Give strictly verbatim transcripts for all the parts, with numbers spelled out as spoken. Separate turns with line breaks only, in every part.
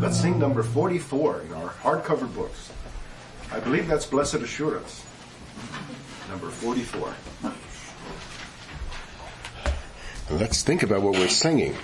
Let's sing number forty-four in our hardcover books. I believe that's Blessed Assurance. Number forty-four. Let's think about what we're singing.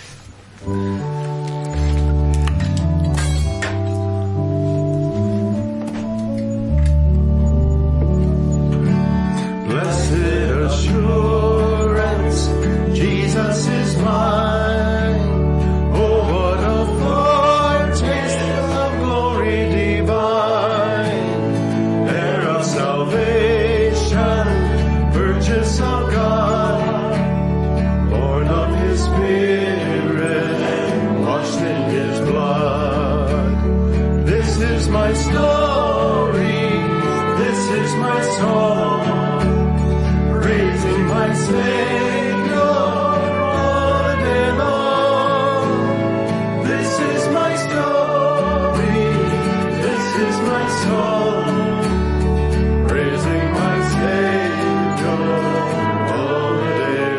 Blessed assurance, Jesus is mine. Oh, what a foretaste of glory divine. Heir of salvation, purchase of God, born of His Spirit, washed in His blood. This is my story, this is my song, praising my Savior all the day long. This is my story, this is my song, praising my Savior all the day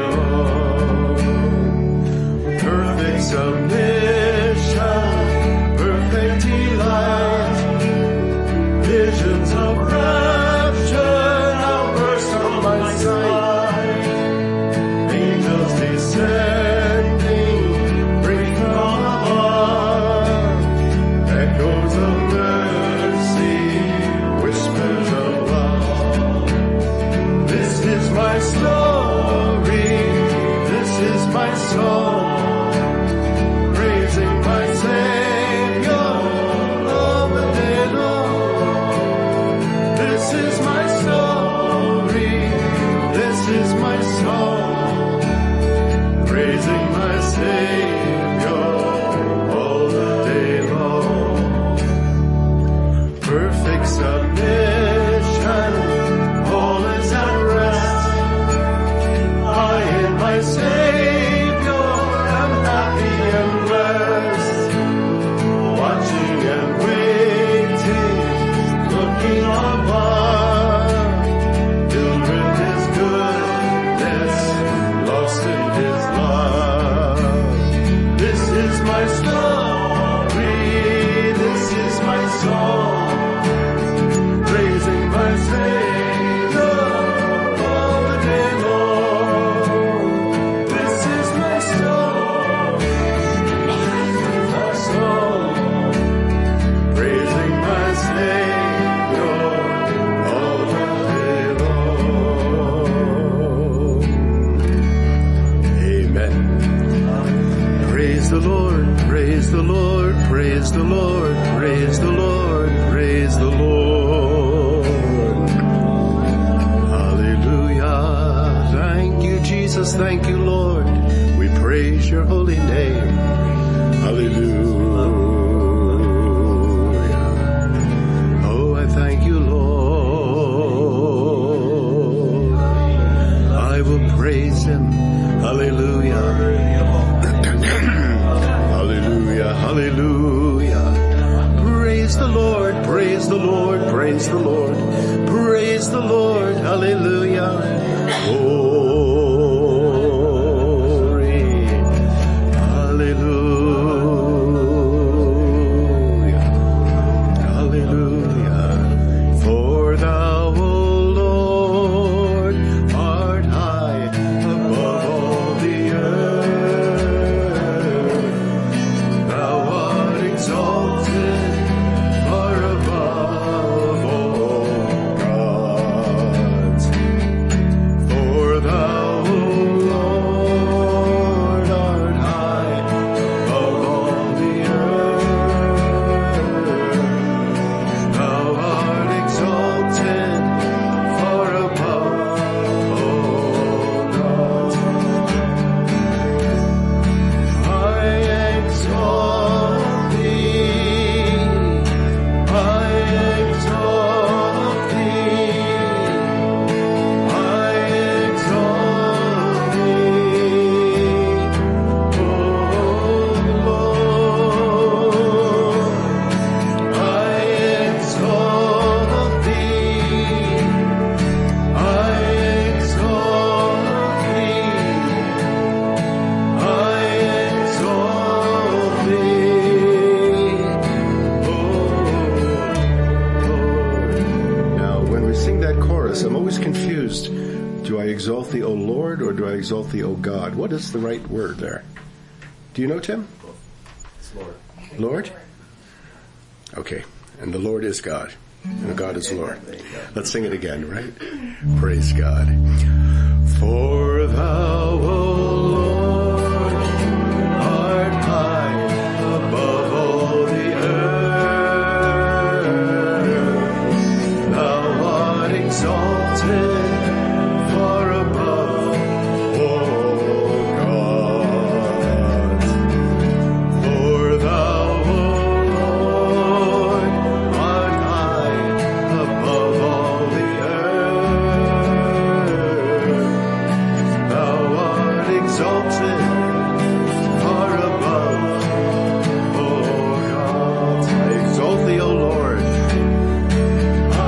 long. Perfect submission, perfect delight, visions of rapture now burst on my sight. Angels descending, bring from above, echoes of mercy, whispers of love. This is my story, this is my song, praising my Savior all the day long. This is my story, this is my song, praising my Savior all the day long. Perfect submission, all is at rest. I in my Savior am happy and blessed, watching and waiting, looking above, filled with His goodness, lost in His love. This is my story, this is my song, praising my Savior all the day long. This is my story, this is my song, praising my Savior all the day long. Amen. Praise the Lord, praise the Lord, praise the Lord, praise the Lord, praise the Lord. Hallelujah. Thank you, Jesus. Thank you, Lord. We praise your holy name. Hallelujah. Oh, I thank you, Lord. I will praise Him. Hallelujah. Hallelujah. Hallelujah. Praise the Lord. Praise the Lord. Praise the Lord. Praise the Lord. Hallelujah. Glory. Hallelujah. Hallelujah. For thou, O Lord, art high above all the earth. Thou art exalted far above all Do I exalt thee, O Lord, or do I exalt thee, O God? What is the right word there? Do you know, Tim?
It's Lord.
Lord? Okay. And the Lord is God. And God is Lord. Let's sing it again, right? Praise God. For thou, O Lord, art high above all the earth. Thou art exalted far above all gods. For thou, O Lord, art high above all the earth. Thou art exalted far above all gods. I exalt thee, O Lord. I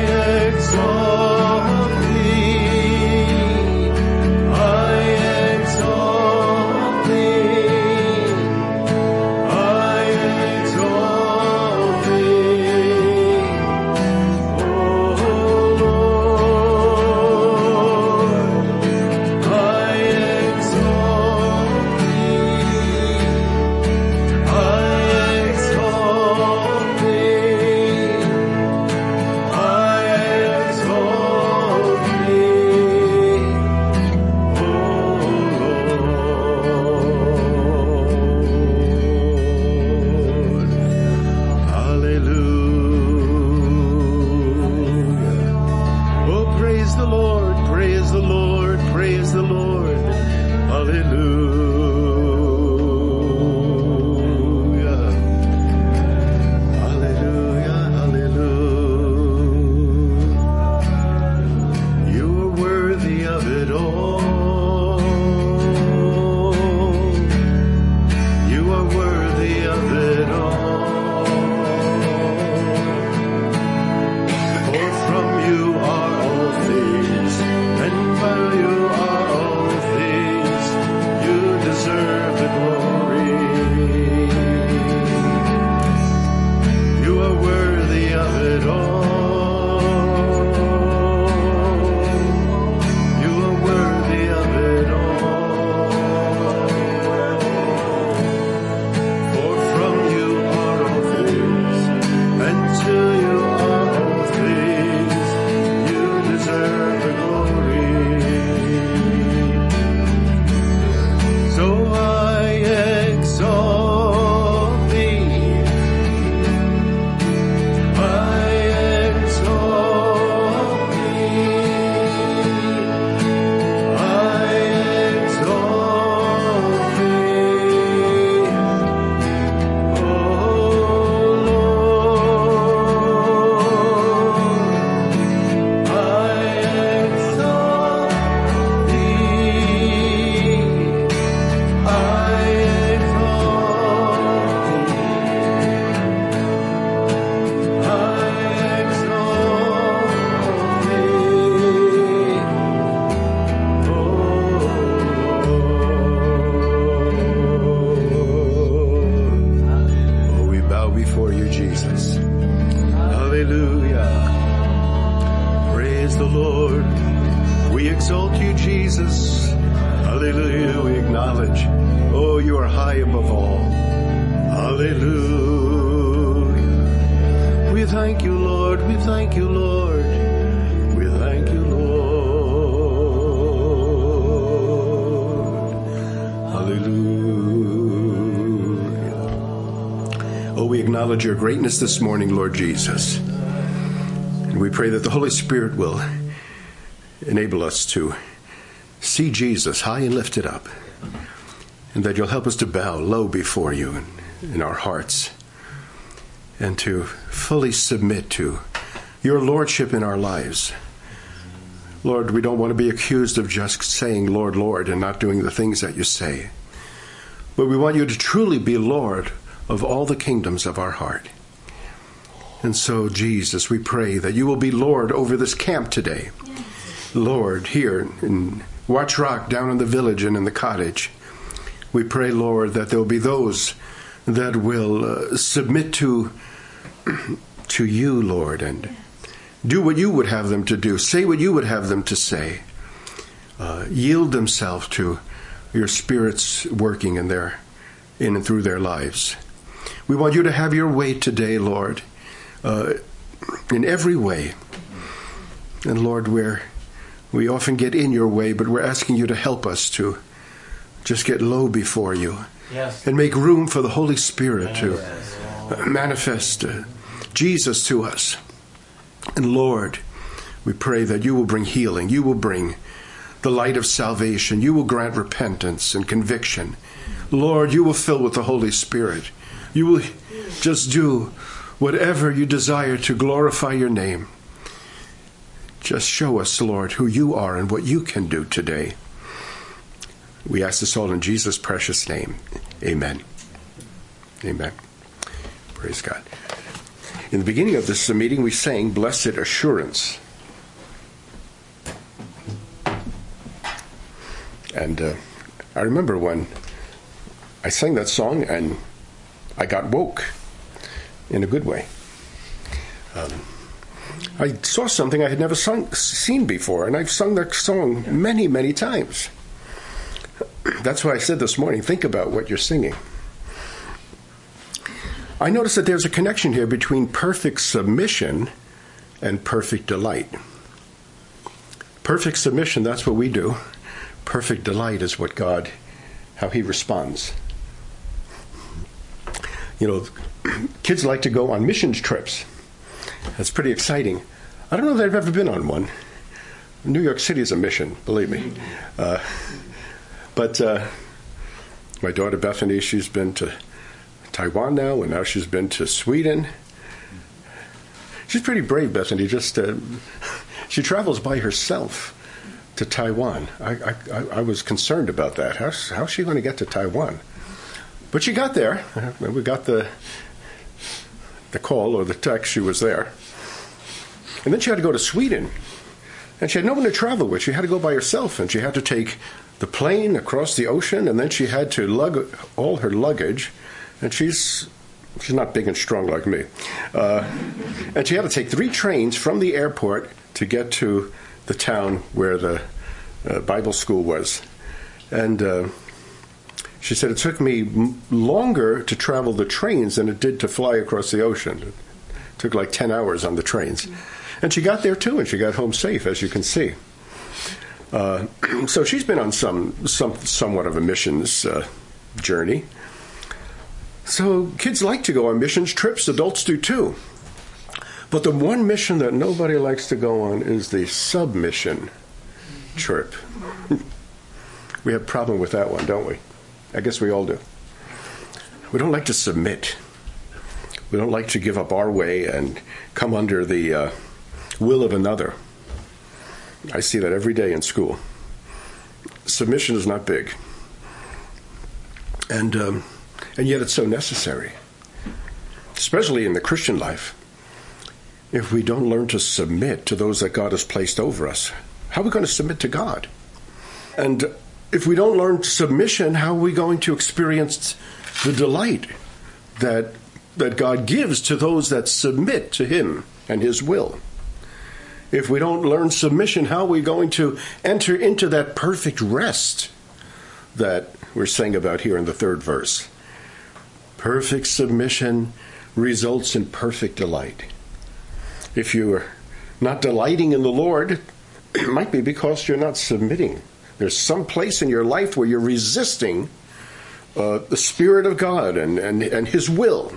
exalt thee. I exalt thee. I exalt thee. O Lord, I exalt thee. I exalt thee. I exalt thee, O Lord. Hallelujah. Oh, praise the Lord, praise the Lord, praise the Lord. Hallelujah. Hallelujah, hallelujah. You are worthy of it all. You are worthy of it all. For from you are all things, and by you are all things. You deserve the glory. You are worthy of it all. You are worthy of it all. For from you are all things, and to you are all things. You deserve the glory. So I exalt thee. I exalt thee. I exalt thee. O Lord, I exalt thee. I exalt thee. I exalt thee. Oh, we bow before you, Jesus. Hallelujah. Praise the Lord. We exalt you, Jesus. Hallelujah. We acknowledge, oh, you are high above all. Hallelujah. We thank you, Lord. We thank you, Lord. We thank you, Lord. Hallelujah. Oh, we acknowledge your greatness this morning, Lord Jesus. And we pray that the Holy Spirit will enable us to see Jesus high and lifted up, and that you'll help us to bow low before you in, in our hearts, and to fully submit to your lordship in our lives. Lord, we don't want to be accused of just saying, Lord, Lord, and not doing the things that you say. But we want you to truly be Lord of all the kingdoms of our heart. And so, Jesus, we pray that you will be Lord over this camp today. Lord, here in Watch Rock, down in the village and in the cottage, we pray, Lord, that there will be those that will uh, submit to to you, Lord, and do what you would have them to do, say what you would have them to say. uh, yield themselves to your Spirit's working in their, in and through their lives. We want you to have your way today, Lord, uh, in every way. And Lord, we're, we often get in your way, but we're asking you to help us to just get low before you. Yes. And make room for the Holy Spirit to uh, manifest uh, Jesus to us. And Lord, we pray that you will bring healing. You will bring the light of salvation. You will grant repentance and conviction. Lord, you will fill with the Holy Spirit. You will just do whatever you desire to glorify your name. Just show us, Lord, who you are and what you can do today. We ask this all in Jesus' precious name. Amen. Amen. Praise God. In the beginning of this meeting, we sang Blessed Assurance. And uh, I remember when I sang that song and I got woke in a good way. Um, I saw something I had never sung, seen before, and I've sung that song many, many times. That's why I said this morning, think about what you're singing. I noticed that there's a connection here between perfect submission and perfect delight. Perfect submission, that's what we do. Perfect delight is what God, how he responds. You know, kids like to go on missions trips. That's pretty exciting. I don't know that I've ever been on one. New York City is a mission, believe me. Uh, but uh, my daughter Bethany, she's been to Taiwan now, and now she's been to Sweden. She's pretty brave, Bethany. Just uh, she travels by herself to Taiwan. I, I, I was concerned about that. How's, how's she going to get to Taiwan? But she got there. We got the the call or the text. She was there. And then she had to go to Sweden. And she had no one to travel with. She had to go by herself. And she had to take the plane across the ocean. And then she had to lug all her luggage. And she's she's not big and strong like me. Uh, and she had to take three trains from the airport to get to the town where the uh, Bible school was. And uh, she said, it took me m- longer to travel the trains than it did to fly across the ocean. It took like ten hours on the trains. And she got there too, and she got home safe, as you can see. Uh, so she's been on some, some somewhat of a missions uh, journey. So kids like to go on missions trips, adults do too. But the one mission that nobody likes to go on is the submission trip. We have a problem with that one, don't we? I guess we all do. We don't like to submit. We don't like to give up our way and come under the uh, will of another. I see that every day in school. Submission is not big. And, um, and yet it's so necessary, especially in the Christian life. If we don't learn to submit to those that God has placed over us, how are we going to submit to God? And if we don't learn submission, how are we going to experience the delight that that God gives to those that submit to him and his will? If we don't learn submission, how are we going to enter into that perfect rest that we're saying about here in the third verse? Perfect submission results in perfect delight. If you're not delighting in the Lord, it might be because you're not submitting. There's some place in your life where you're resisting uh, the Spirit of God and, and, and his will.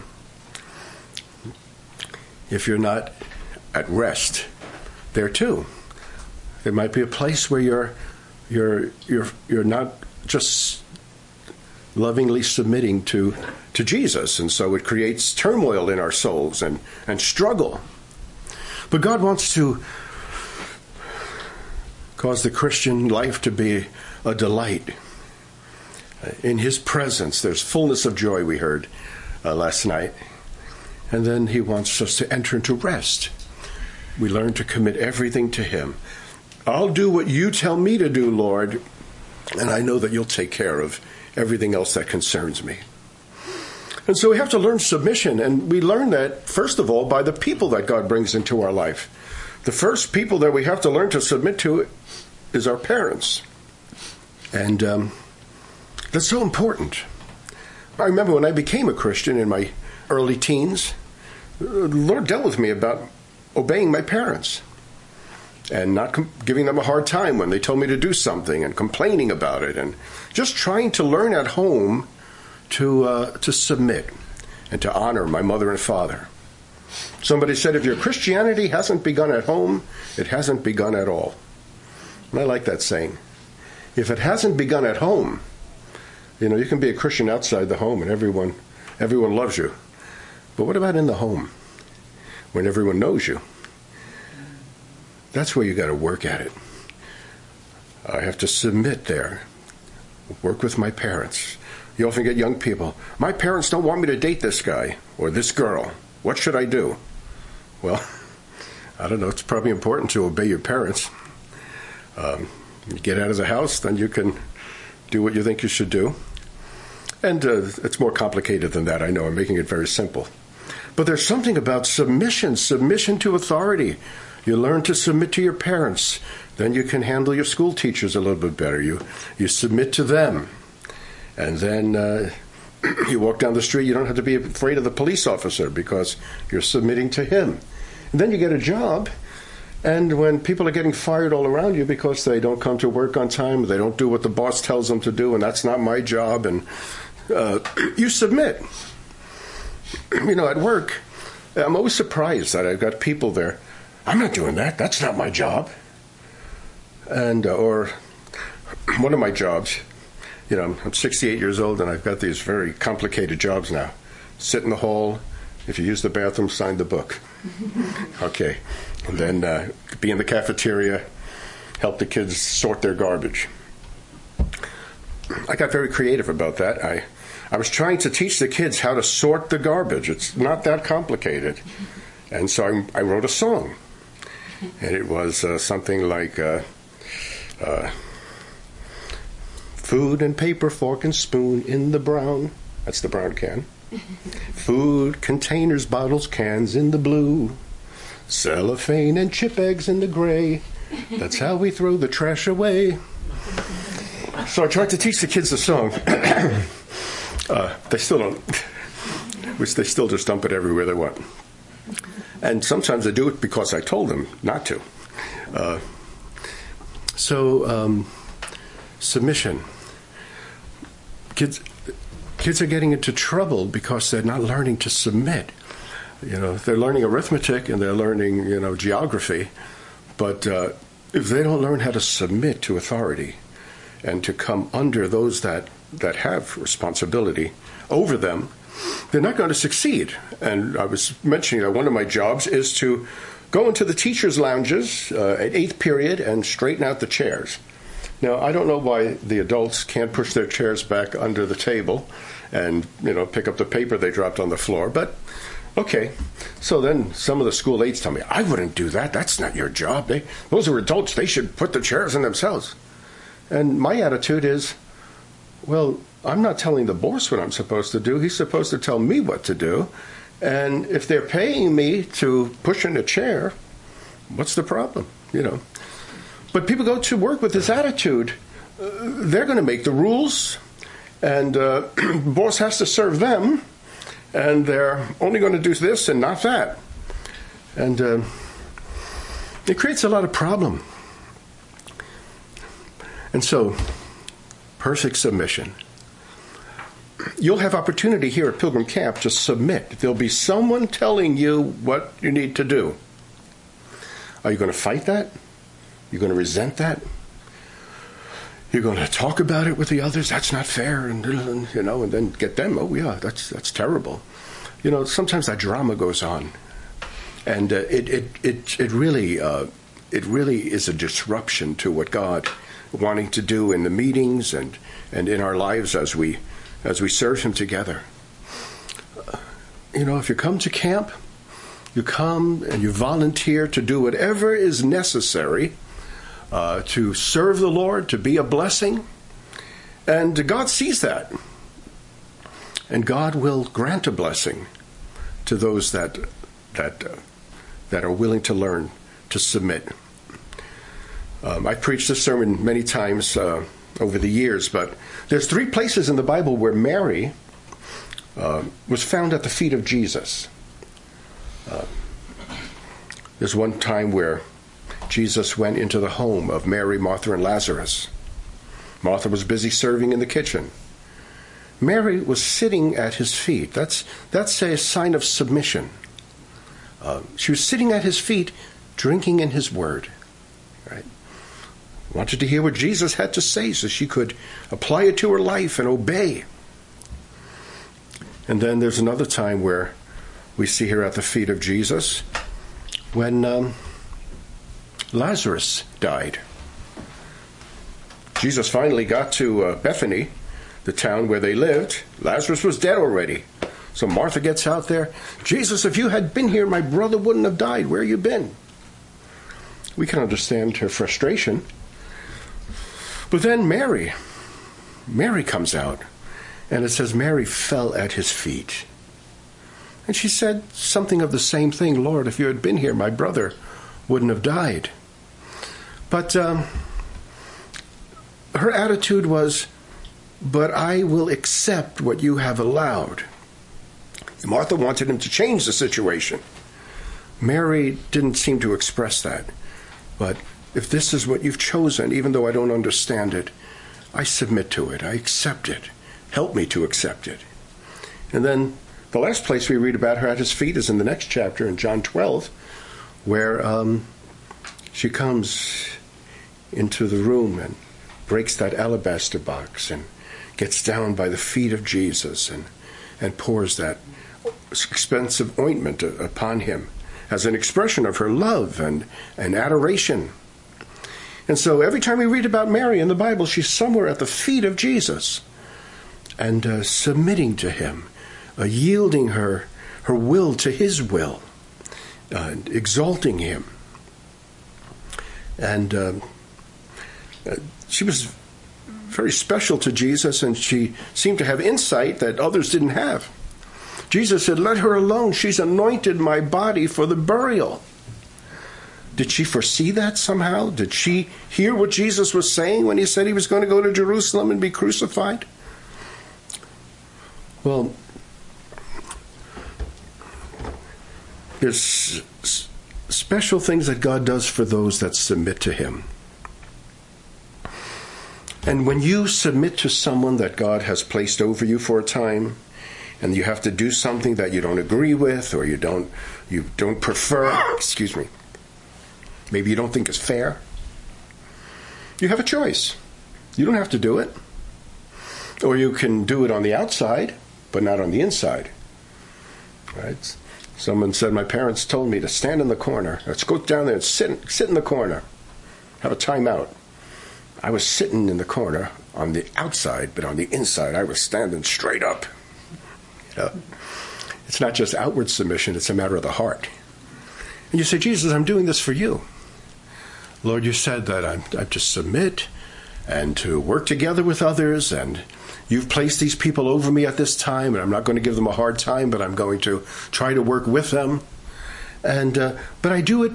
If you're not at rest there too, there might be a place where you're you're you're you're not just lovingly submitting to to Jesus, and so it creates turmoil in our souls and, and struggle. But God wants to cause the Christian life to be a delight. In his presence, there's fullness of joy, we heard uh, last night. And then he wants us to enter into rest. We learn to commit everything to him. I'll do what you tell me to do, Lord, and I know that you'll take care of everything else that concerns me. And so we have to learn submission, and we learn that, first of all, by the people that God brings into our life. The first people that we have to learn to submit to is our parents. And um, that's so important. I remember when I became a Christian in my early teens, the Lord dealt with me about obeying my parents and not com- giving them a hard time when they told me to do something and complaining about it, and just trying to learn at home to uh, to submit and to honor my mother and father. Somebody said, if your Christianity hasn't begun at home, it hasn't begun at all. And I like that saying. If it hasn't begun at home, you know, you can be a Christian outside the home and everyone everyone loves you. But what about in the home, when everyone knows you? That's where you got to work at it. I have to submit there. Work with my parents. You often get young people, my parents don't want me to date this guy or this girl. What should I do? Well, I don't know. It's probably important to obey your parents. Um, you get out of the house, then you can do what you think you should do. And uh, it's more complicated than that. I know I'm making it very simple. But there's something about submission, submission to authority. You learn to submit to your parents. Then you can handle your school teachers a little bit better. You, you submit to them. And then uh, you walk down the street, you don't have to be afraid of the police officer because you're submitting to him. And then you get a job, and when people are getting fired all around you because they don't come to work on time, they don't do what the boss tells them to do, and that's not my job, and uh, you submit. You know, at work, I'm always surprised that I've got people there, I'm not doing that, that's not my job. And, uh, or one of my jobs, you know, I'm sixty-eight years old and I've got these very complicated jobs now. Sit in the hall. If you use the bathroom, sign the book. Okay. And then uh, be in the cafeteria, help the kids sort their garbage. I got very creative about that. I, I was trying to teach the kids how to sort the garbage. It's not that complicated. And so I, I wrote a song. And it was uh, something like... Uh, uh, Food and paper, fork and spoon in the brown. That's the brown can. Food, containers, bottles, cans in the blue. Cellophane and chip eggs in the gray. That's how we throw the trash away. So I tried to teach the kids the song. uh, they still don't. Which they still just dump it everywhere they want. And sometimes they do it because I told them not to. Uh, so, um, submission. Kids, kids are getting into trouble because they're not learning to submit. You know, they're learning arithmetic and they're learning, you know, geography, but uh, if they don't learn how to submit to authority and to come under those that, that have responsibility over them, they're not going to succeed. And I was mentioning that one of my jobs is to go into the teachers' lounges uh, at eighth period and straighten out the chairs. Now, I don't know why the adults can't push their chairs back under the table and, you know, pick up the paper they dropped on the floor, but okay. So then some of the school aides tell me, I wouldn't do that. That's not your job. They, those are adults. They should put the chairs in themselves. And my attitude is, well, I'm not telling the boss what I'm supposed to do. He's supposed to tell me what to do. And if they're paying me to push in a chair, what's the problem, you know? But people go to work with this attitude. Uh, they're going to make the rules, and uh, the boss has to serve them, and they're only going to do this and not that. And uh, it creates a lot of problem. And so, perfect submission. You'll have opportunity here at Pilgrim Camp to submit. There'll be someone telling you what you need to do. Are you going to fight that? You're going to resent that? You're going to talk about it with the others? That's not fair, and, and you know, and then get them. Oh yeah, that's that's terrible. You know, sometimes that drama goes on, and uh, it it it it really uh, it really is a disruption to what God wanting to do in the meetings and and in our lives as we as we serve Him together. Uh, you know, if you come to camp, you come and you volunteer to do whatever is necessary. Uh, to serve the Lord, to be a blessing. And God sees that. And God will grant a blessing to those that that uh, that are willing to learn to submit. Um, I've preached this sermon many times. Uh, over the years, but there's three places in the Bible where Mary uh, was found at the feet of Jesus. Uh, there's one time where Jesus went into the home of Mary, Martha, and Lazarus. Martha was busy serving in the kitchen. Mary was sitting at his feet. That's, that's a sign of submission. Uh, she was sitting at his feet, drinking in his word. Right? Wanted to hear what Jesus had to say so she could apply it to her life and obey. And then there's another time where we see her at the feet of Jesus when um, Lazarus died. Jesus finally got to uh, Bethany, the town where they lived. Lazarus was dead already. So Martha gets out there. Jesus, if you had been here, my brother wouldn't have died. Where you been? We can understand her frustration. But then Mary, Mary comes out. And it says Mary fell at his feet. And she said something of the same thing. Lord, if you had been here, my brother wouldn't have died. But um, her attitude was, but I will accept what you have allowed. Martha wanted him to change the situation. Mary didn't seem to express that. But if this is what you've chosen, even though I don't understand it, I submit to it. I accept it. Help me to accept it. And then the last place we read about her at his feet is in the next chapter, in John twelve, where um, she comes into the room and breaks that alabaster box and gets down by the feet of Jesus and, and pours that expensive ointment upon him as an expression of her love and, and adoration. And so every time we read about Mary in the Bible, she's somewhere at the feet of Jesus and uh, submitting to him, uh, yielding her, her will to his will, uh, exalting him. And uh, uh, she was very special to Jesus, and she seemed to have insight that others didn't have. Jesus said, let her alone. She's anointed my body for the burial. Did she foresee that somehow? Did she hear what Jesus was saying when he said he was going to go to Jerusalem and be crucified? Well, there's special things that God does for those that submit to him. And when you submit to someone that God has placed over you for a time, and you have to do something that you don't agree with, or you don't you don't prefer, excuse me, maybe you don't think is fair, you have a choice. You don't have to do it. Or you can do it on the outside, but not on the inside. Right? Someone said, my parents told me to stand in the corner. Let's go down there and sit, sit in the corner. Have a timeout. I was sitting in the corner on the outside, but on the inside I was standing straight up. You know? It's not just outward submission, it's a matter of the heart. And you say, Jesus, I'm doing this for you. Lord, you said that I'm, I'm to submit and to work together with others, and you've placed these people over me at this time, and I'm not going to give them a hard time, but I'm going to try to work with them. And uh, but I do it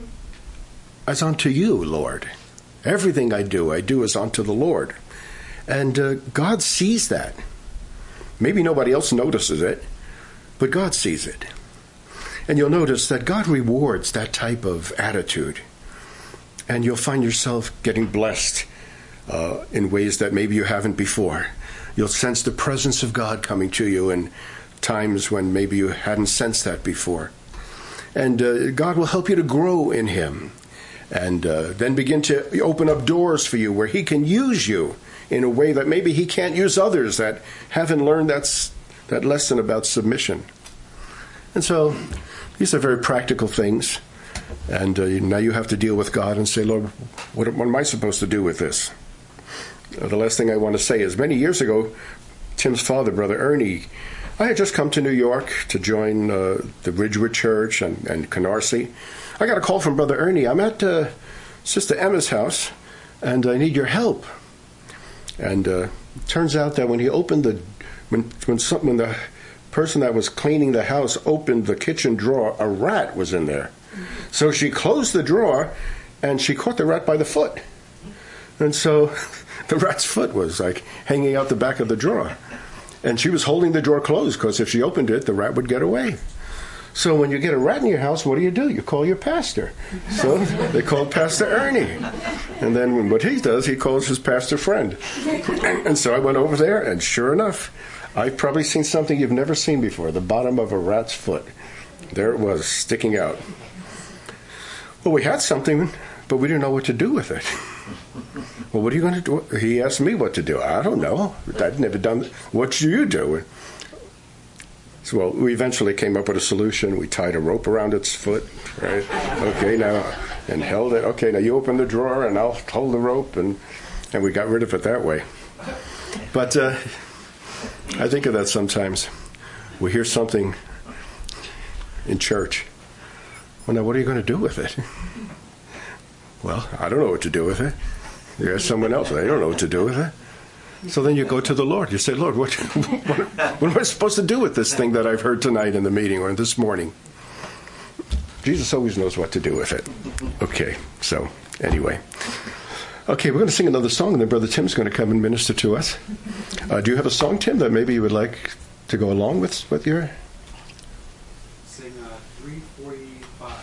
as unto you, Lord. Everything I do, I do as unto the Lord. And uh, God sees that. Maybe nobody else notices it, but God sees it. And you'll notice that God rewards that type of attitude. And you'll find yourself getting blessed uh, in ways that maybe you haven't before. You'll sense the presence of God coming to you in times when maybe you hadn't sensed that before. And uh, God will help you to grow in him. And uh, then begin to open up doors for you where he can use you in a way that maybe he can't use others that haven't learned that's, that lesson about submission. And so these are very practical things. And uh, now you have to deal with God and say, Lord, what, what am I supposed to do with this? Uh, the last thing I want to say is many years ago, Tim's father, Brother Ernie, I had just come to New York to join uh, the Ridgewood Church and, and Canarsie. I got a call from Brother Ernie. I'm at uh, Sister Emma's house, and I need your help. And uh, it turns out that when he opened the, when when, some, when the person that was cleaning the house opened the kitchen drawer, a rat was in there. So she closed the drawer, and she caught the rat by the foot. And so the rat's foot was like hanging out the back of the drawer. And she was holding the drawer closed because if she opened it, the rat would get away. So when you get a rat in your house, what do you do? You call your pastor. So they called Pastor Ernie. And then what he does, he calls his pastor friend. And so I went over there, and sure enough, I've probably seen something you've never seen before, the bottom of a rat's foot. There it was, sticking out. Well, we had something, but we didn't know what to do with it. Well, what are you going to do? He asked me what to do. I don't know. I've never done that. What do you do? So, well, we eventually came up with a solution. We tied a rope around its foot, right? Okay, now, and held it. Okay, now you open the drawer, and I'll hold the rope, and, and we got rid of it that way. But uh, I think of that sometimes. We hear something in church. Well, now, what are you going to do with it? Well, I don't know what to do with it. There's someone else. They don't know what to do with it. So then you go to the Lord. You say, Lord, what, what, what am I supposed to do with this thing that I've heard tonight in the meeting or this morning? Jesus always knows what to do with it. Okay, so anyway. Okay, we're going to sing another song, and then Brother Tim's going to come and minister to us. Uh, do you have a song, Tim, that maybe you would like to go along with, with your...
Sing uh, three forty-five.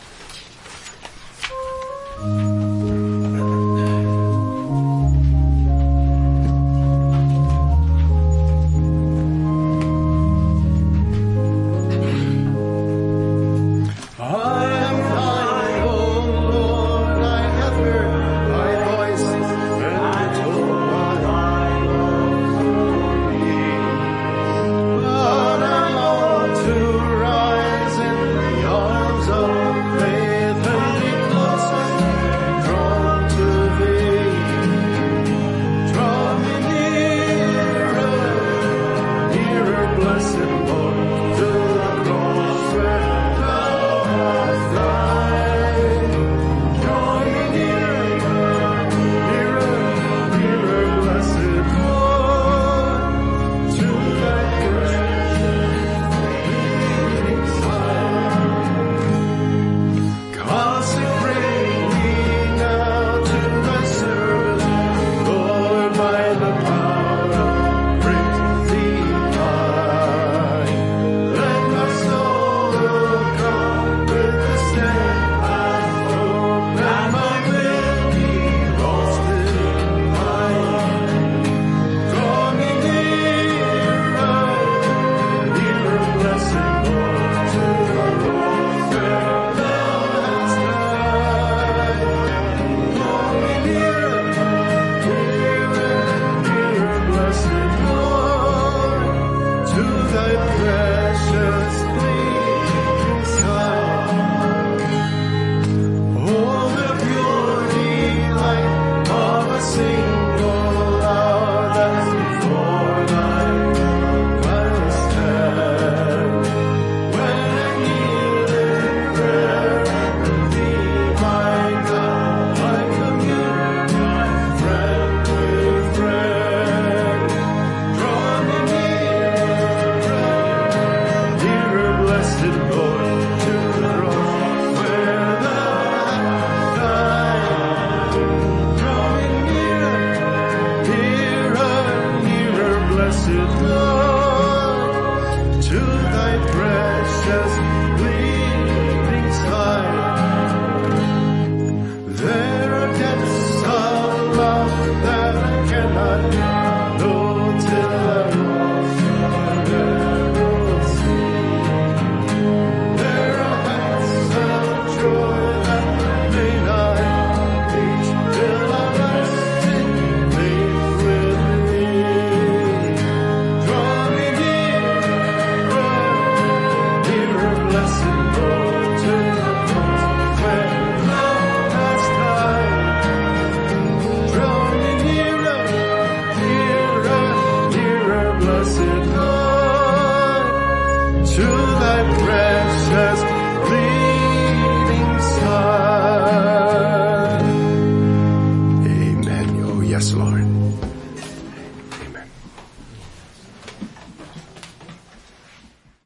Yes, Lord.